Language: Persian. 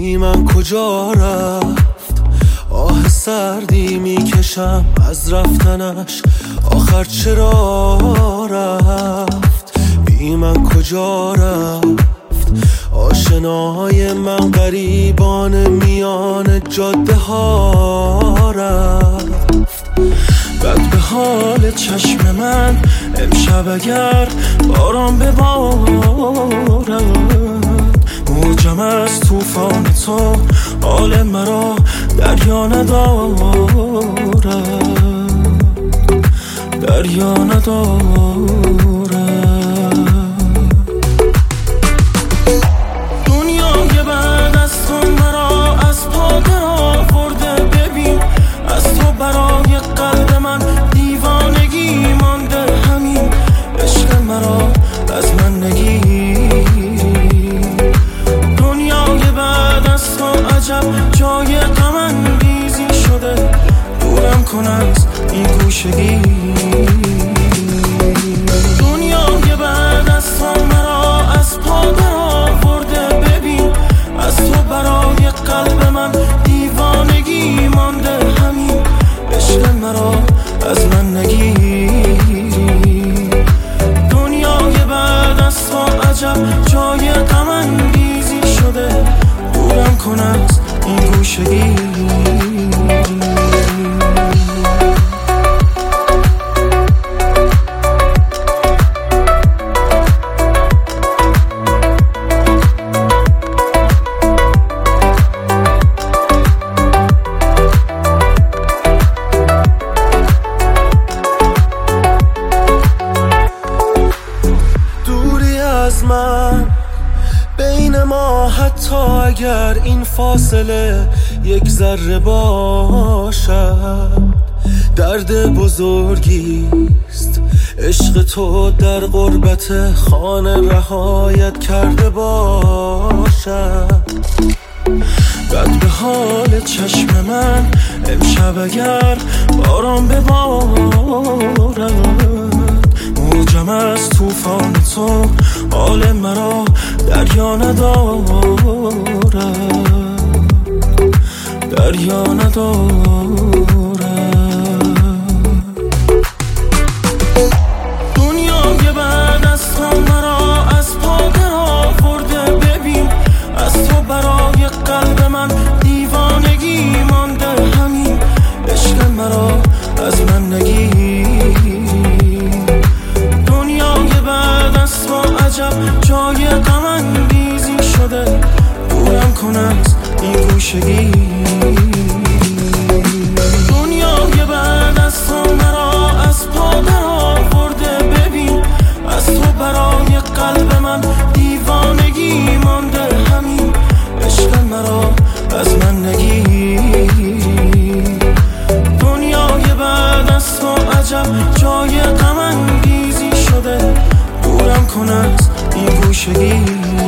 بی من کجا رفت؟ آه سردی میکشم از رفتنش، آخر چرا رفت؟ بی من کجا رفت؟ آشنای من غریبان میان جاده ها رفت. بد به حال چشم من امشب اگر باران ببارد، موجم از طوفان تو حال مرا دریا ندارد، دریا ندارد. دنیای بعد از تو مرا از پا درآورده، ببین از تو برای قلب من دیوانگی مانده، همین عشق مرا از من نگیر. دنیای بعد از تو عجب جای غم انگیزی شده، دورم کن از این گوشگی. دنیای بعد از تو مرا از پا درآورده، ببین از تو برای قلب من دیوانگی مانده، همین عشق مرا از من نگیر. دنیای بعد از تو عجب جای غم انگیزی شده، دورم کن از این گوشگی. از من بین ما، حتی اگر این فاصله یک ذره باشد، درد بزرگیست عشق تو در غربت خانه رهایت کرده باشد. بد به حال چشم من امشب اگر باران ببارد، موجم از طوفان تو حال مرا دریا ندارد، دریا ندارد. دنیای بعد از تو مرا از پا درآورده، ببین از تو برای قلب من دیوانگی مانده، همین عشق مرا از من نگیر. دنیای بعد از تو عجب جای غم انگیزی شده، دورم کن از این گوشگی. دنیای بعد از تو مرا از پا درآورده، ببین از تو برای قلب من دیوانگی مانده، همین عشق مرا از من نگیر. دنیای بعد از تو عجب جای غم انگیزی شده، دورم کن از این گوشگی.